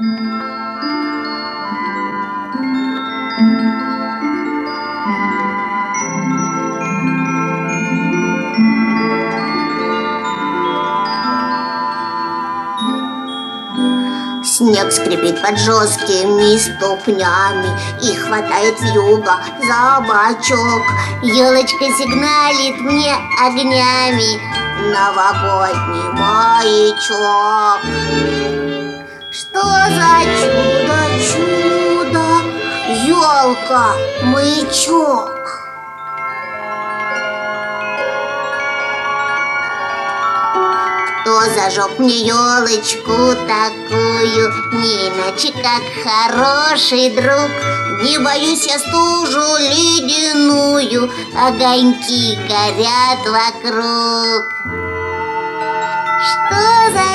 Снег скрипит под жесткими ступнями и хватает вьюга за бочок. Елочка сигналит мне огнями, новогодний маячок. Что за чудо, елка, маячок? Кто зажег мне елочку такую, не иначе как хороший друг? Не боюсь я стужу ледяную, огоньки горят вокруг. Что за